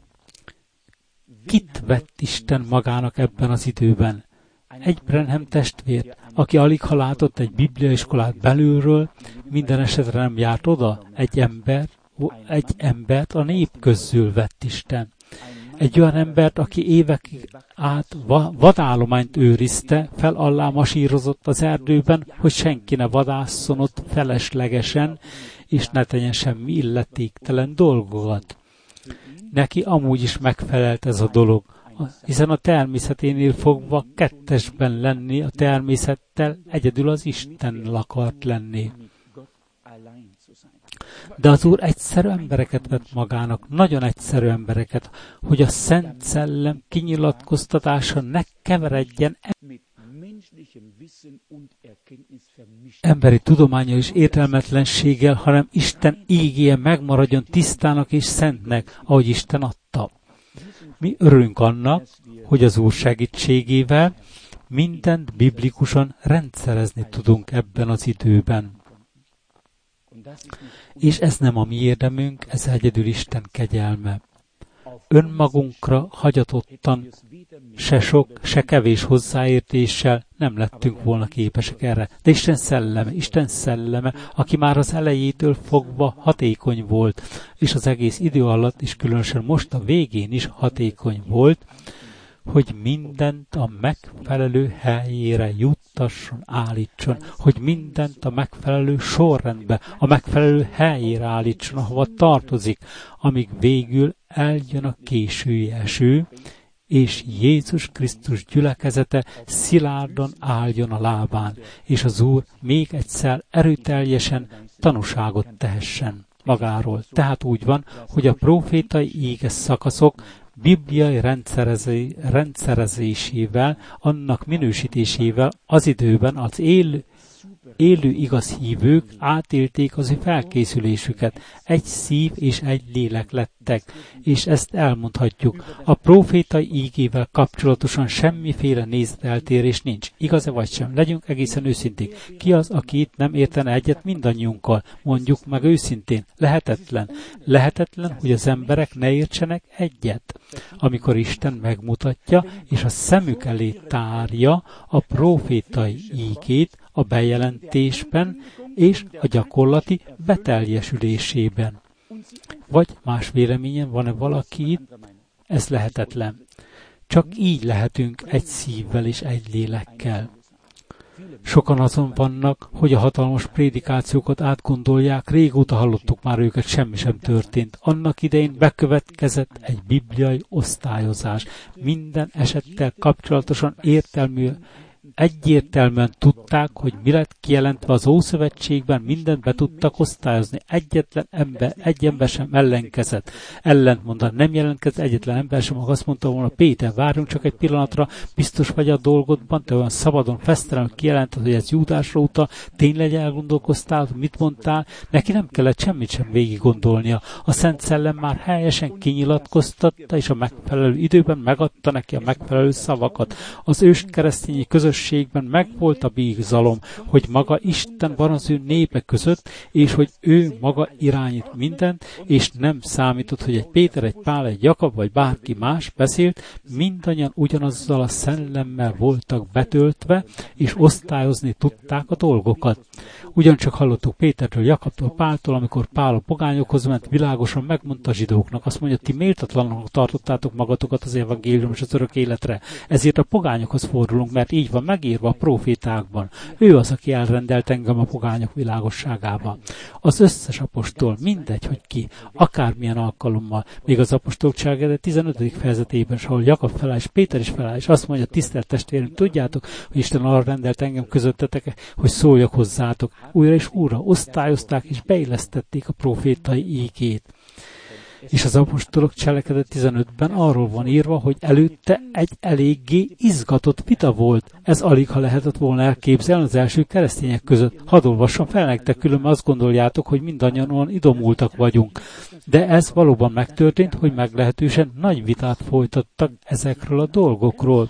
Kit vett Isten magának ebben az időben? Egy Branham testvért, aki aligha látott egy bibliaiskolát belülről, minden esetre nem járt oda, egy embert a nép közül vett Isten. Egy olyan embert, aki évekig át vadállományt őrizte, fel alá masírozott az erdőben, hogy senki ne vadásszon ott feleslegesen, és ne tegyen semmi illetéktelen dolgokat. Neki amúgy is megfelelt ez a dolog, hiszen a természeténél fogva kettesben lenni a természettel, egyedül az Istennel akart lenni. De az Úr egyszerű embereket vett magának, nagyon egyszerű embereket, hogy a Szent Szellem kinyilatkoztatása ne keveredjen emberi tudománya és értelmetlenséggel, hanem Isten ígéje megmaradjon tisztának és szentnek, ahogy Isten adta. Mi örülünk annak, hogy az Úr segítségével mindent biblikusan rendszerezni tudunk ebben az időben. És ez nem a mi érdemünk, ez egyedül Isten kegyelme. Önmagunkra hagyatottan, se sok, se kevés hozzáértéssel nem lettünk volna képesek erre. De Isten szelleme, aki már az elejétől fogva hatékony volt, és az egész idő alatt, és különösen most a végén is hatékony volt, hogy mindent a megfelelő helyére juttasson, állítson, hogy mindent a megfelelő sorrendbe, a megfelelő helyére állítson, ahova tartozik, amíg végül eljön a késői eső, és Jézus Krisztus gyülekezete szilárdan álljon a lábán, és az Úr még egyszer erőteljesen tanúságot tehessen magáról. Tehát úgy van, hogy a prófétai íge szakaszok bibliai rendszerezésével, annak minősítésével az időben az élő igaz hívők átélték az ő felkészülésüket. Egy szív és egy lélek lettek, és ezt elmondhatjuk. A prófétai ígével kapcsolatosan semmiféle nézeteltérés nincs. Igaz-e vagy sem? Legyünk egészen őszinték. Ki az, aki itt nem értene egyet mindannyiunkkal? Mondjuk meg őszintén. Lehetetlen. Lehetetlen, hogy az emberek ne értsenek egyet. Amikor Isten megmutatja, és a szemük elé tárja a prófétai ígét, a bejelentésben és a gyakorlati beteljesülésében. Vagy más véleményen van-e valaki itt? Ez lehetetlen. Csak így lehetünk egy szívvel és egy lélekkel. Sokan azon vannak, hogy a hatalmas prédikációkat átgondolják, régóta hallottuk már őket, semmi sem történt. Annak idején bekövetkezett egy bibliai osztályozás. Minden esettel kapcsolatosan egyértelműen tudták, hogy mi lett kijelentve az Ószövetségben, mindent be tudtak osztályozni. Egy ember sem ellenkezett. Ellentmondan nem jelentkezett egyetlen ember sem, ha azt mondta volna, Péter, várjunk csak egy pillanatra, biztos vagy a dolgodban, te olyan szabadon, fesztelenül kijelented, hogy ez Júdásra utal, tényleg elgondolkoztál, mit mondtál, neki nem kellett semmit sem végig gondolnia. A Szent Szellem már helyesen kinyilatkoztatta, és a megfelelő időben megadta neki a megfelelő szavakat. Az őskeresztényi közösségben megvolt a bizalom, hogy maga Isten van az ő népe között, és hogy ő maga irányít mindent, és nem számított, hogy egy Péter, egy Pál, egy Jakab, vagy bárki más beszélt, mindannyian ugyanazzal a szellemmel voltak betöltve, és osztályozni tudták a dolgokat. Ugyancsak hallottuk Pétertől, Jakabtól, Páltól, amikor Pál a pogányokhoz ment, világosan megmondta a zsidóknak, azt mondja, ti méltatlanul tartottátok magatokat az evangélium és az örök életre. Ezért a pogányokhoz fordulunk, mert így van megírva a profétákban. Ő az, aki elrendelt engem a pogányok világosságába. Az összes apostol, mindegy, hogy ki, akármilyen alkalommal, még az apostolok cselekedet 15. fejezetében, ahol Jakab feláll és Péter is feláll, és azt mondja, tisztelt testvérem, tudjátok, hogy Isten arra rendelt engem közöttetek, hogy szóljak hozzátok. Újra és újra osztályozták és beillesztették a profétai ígét. És az apostolok cselekedet 15-ben arról van írva, hogy előtte egy eléggé izgatott vita volt. Ez alig, ha lehetett volna elképzelni az első keresztények között. Hadd olvassam fel nektek, különben azt gondoljátok, hogy mindannyian olyan idomultak vagyunk. De ez valóban megtörtént, hogy meglehetősen nagy vitát folytattak ezekről a dolgokról.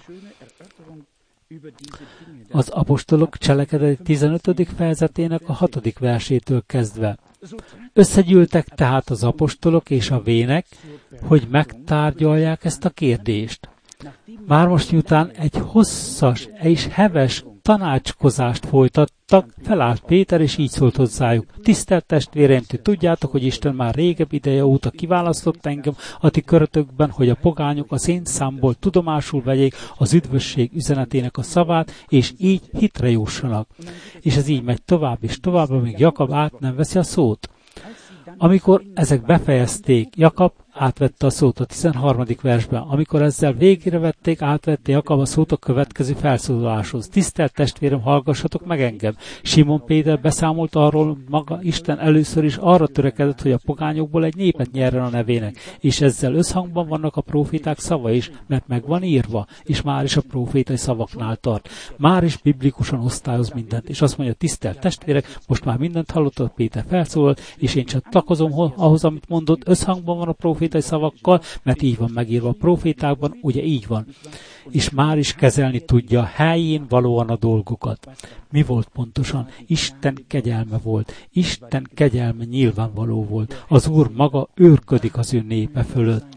Az apostolok cselekedet 15. fejezetének a 6. versétől kezdve. Összegyűltek tehát az apostolok és a vének, hogy megtárgyalják ezt a kérdést. Már most miután egy hosszas és heves tanácskozást folytattak, felállt Péter, és így szólt hozzájuk. Tisztelt testvéreim, ti tudjátok, hogy Isten már régebb ideje óta kiválasztott engem a ti körötökben, hogy a pogányok az én számból tudomásul vegyék az üdvösség üzenetének a szavát, és így hitre jussanak. És ez így megy tovább és tovább, amíg Jakab át nem veszi a szót. Amikor ezek befejezték, Jakab átvette a szót a 13. versben. Amikor ezzel végére vették, átvette Jakab a szót a következő felszólaláshoz. Tisztelt testvérem, hallgassatok meg engem! Simon Péter beszámolt arról, maga Isten először is arra törekedett, hogy a pogányokból egy népet nyerjen a nevének, és ezzel összhangban vannak a próféták szava is, mert meg van írva, és már is a prófétai szavaknál tart. Már is biblikusan osztályoz mindent, és azt mondja, tisztelt testvérek, most már mindent hallottad, Péter felszólalt, és én csatlakozom ahhoz, amit mondott, összhangban van a prófétai szavakkal, mert így van megírva a prófétákban, ugye így van. És már is kezelni tudja helyén valóan a dolgokat. Mi volt pontosan? Isten kegyelme volt. Isten kegyelme nyilvánvaló volt. Az Úr maga őrködik az ő népe fölött.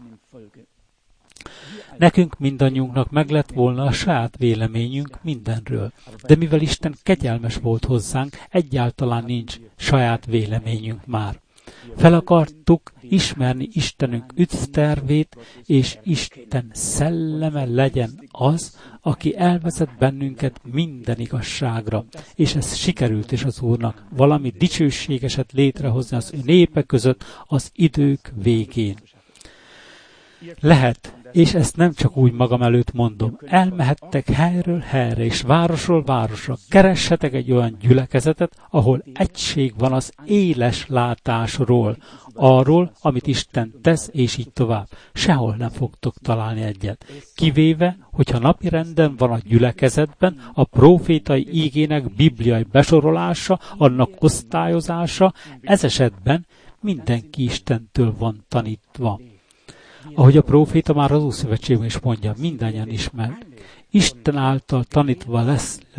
Nekünk mindannyiunknak meg lett volna a saját véleményünk mindenről. De mivel Isten kegyelmes volt hozzánk, egyáltalán nincs saját véleményünk már. Fel akartuk ismerni Istenünk üdvtervét, és Isten szelleme legyen az, aki elvezet bennünket minden igazságra. És ez sikerült is az Úrnak, valami dicsőségeset létrehozni az ő népe között az idők végén. Lehet, és ezt nem csak úgy magam előtt mondom, elmehettek helyről helyre és városról városra, keressetek egy olyan gyülekezetet, ahol egység van az éles látásról, arról, amit Isten tesz, és így tovább. Sehol nem fogtok találni egyet. Kivéve, hogyha napirenden van a gyülekezetben a prófétai ígének bibliai besorolása, annak osztályozása, ez esetben mindenki Istentől van tanítva. Ahogy a próféta már az Ószövetségben is mondja, mindannyian ismert. Isten által tanítva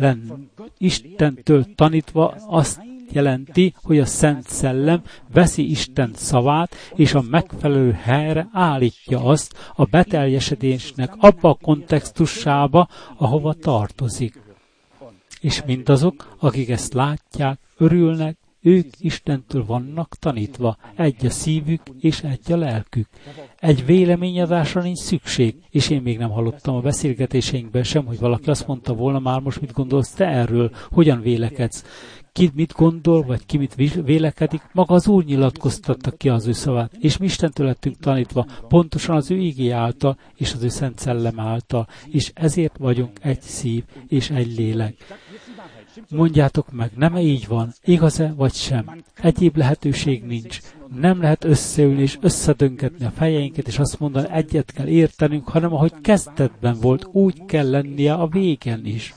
Istentől tanítva azt jelenti, hogy a Szent Szellem veszi Isten szavát, és a megfelelő helyre állítja azt a beteljesedésnek abba a kontextusába, ahova tartozik. És mindazok, akik ezt látják, örülnek, ők Istentől vannak tanítva, egy a szívük és egy a lelkük. Egy véleményadásra nincs szükség, és én még nem hallottam a beszélgetéseinkben sem, hogy valaki azt mondta volna, már most mit gondolsz te erről, hogyan vélekedsz. Ki mit gondol, vagy ki mit vélekedik, maga az Úr nyilatkoztatta ki az ő szavát, és mi Istentől lettünk tanítva, pontosan az ő igéje által, és az ő Szent Szellem által, és ezért vagyunk egy szív és egy lélek. Mondjátok meg, nem-e így van, igaz-e vagy sem? Egyéb lehetőség nincs. Nem lehet összeülni és összedöngetni a fejeinket, és azt mondani, egyet kell értenünk, hanem ahogy kezdetben volt, úgy kell lennie a végen is.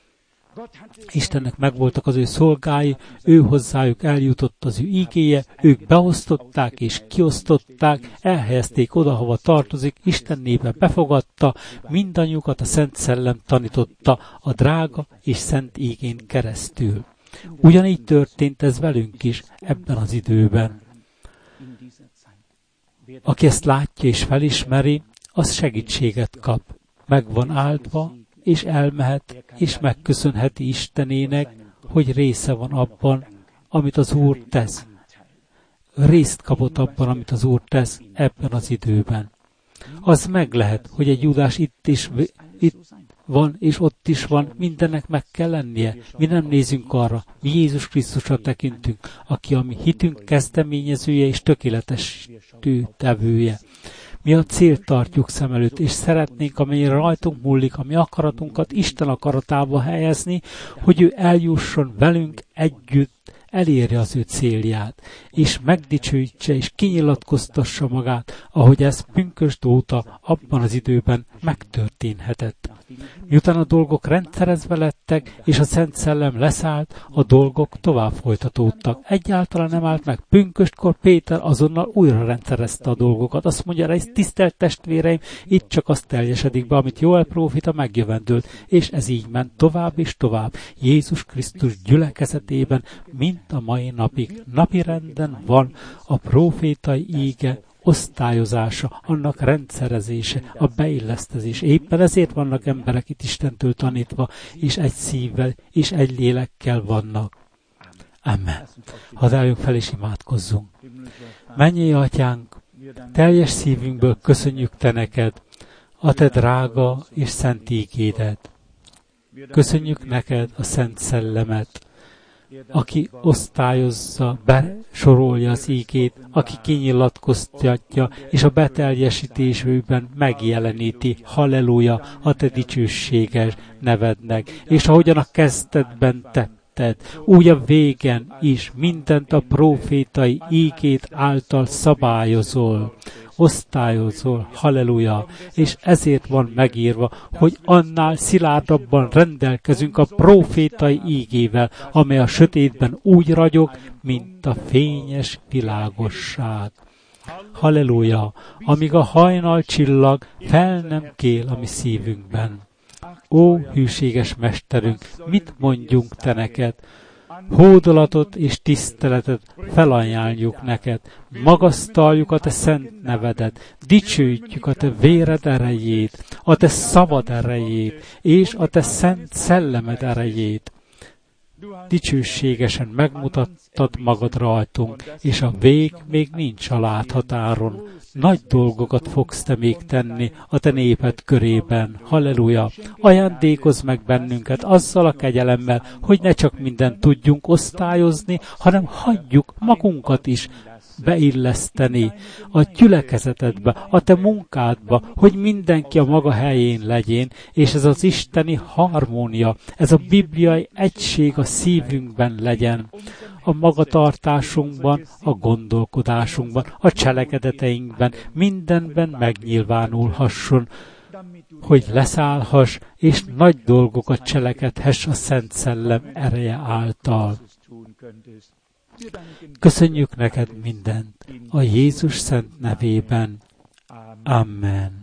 Istennek megvoltak az ő szolgái, ő hozzájuk eljutott az ő ígéje, ők beosztották és kiosztották, elhelyezték oda, hova tartozik, Isten népe befogadta, mindannyiukat a Szent Szellem tanította a drága és szent ígén keresztül. Ugyanígy történt ez velünk is ebben az időben. Aki ezt látja és felismeri, az segítséget kap. Meg van áldva, és elmehet, és megköszönheti Istenének, hogy része van abban, amit az Úr tesz. Részt kapott abban, amit az Úr tesz ebben az időben. Az meg lehet, hogy egy Júdás itt van, és ott is van, mindennek meg kell lennie. Mi nem nézünk arra, mi Jézus Krisztusra tekintünk, aki a mi hitünk kezdeményezője és tökéletes tevője. Mi a célt tartjuk szem előtt, és szeretnénk, amennyire rajtunk múlik, a mi akaratunkat Isten akaratába helyezni, hogy ő eljusson velünk együtt, elérje az ő célját, és megdicsőítse és kinyilatkoztassa magát, ahogy ez pünkösd óta abban az időben megtörténhetett. Miután a dolgok rendszerezve lettek, és a Szent Szellem leszállt, a dolgok tovább folytatódtak. Egyáltalán nem állt meg. Pünköstkor Péter azonnal újra rendszerezte a dolgokat. Azt mondja rá, tisztelt testvéreim, itt csak az teljesedik be, amit Jóel próféta megjövendőlt. És ez így ment tovább és tovább. Jézus Krisztus gyülekezetében, mint a mai napig. Napirenden van a prófétai íge osztályozása, annak rendszerezése, a beillesztezés. Éppen ezért vannak emberek itt Istentől tanítva, és egy szívvel, és egy lélekkel vannak. Amen. Hadd álljunk fel és imádkozzunk. Mennyei Atyánk, teljes szívünkből köszönjük Te neked, a Te drága és szent ígédet. Köszönjük neked a Szent Szellemet, aki osztályozza, besorolja az ígét, aki kinyilatkoztatja, és a beteljesítésében megjeleníti, halleluja, a te dicsőséges nevednek. És ahogyan a kezdetben tetted, úgy a végen is mindent a prófétai ígét által szabályozol, osztályozol, halleluja, és ezért van megírva, hogy annál szilárdabban rendelkezünk a prófétai ígével, amely a sötétben úgy ragyog, mint a fényes világosság. Halleluja, amíg a hajnal csillag, fel nem kél a mi szívünkben. Ó, hűséges mesterünk, mit mondjunk te neked? Hódolatot és tiszteletet felajánljuk neked, magasztaljuk a te szent nevedet, dicsőítjük a te véred erejét, a te szavad erejét, és a te szent szellemed erejét. Dicsőségesen megmutattad magad rajtunk, és a vég még nincs a láthatáron. Nagy dolgokat fogsz te még tenni a te néped körében. Halleluja! Ajándékozz meg bennünket azzal a kegyelemmel, hogy ne csak mindent tudjunk osztályozni, hanem hagyjuk magunkat is beilleszteni a gyülekezetedbe, a te munkádba, hogy mindenki a maga helyén legyen, és ez az isteni harmónia, ez a bibliai egység a szívünkben legyen, a magatartásunkban, a gondolkodásunkban, a cselekedeteinkben, mindenben megnyilvánulhasson, hogy leszállhass, és nagy dolgokat cselekedhess a Szent Szellem ereje által. Köszönjük neked mindent a Jézus szent nevében. Amen.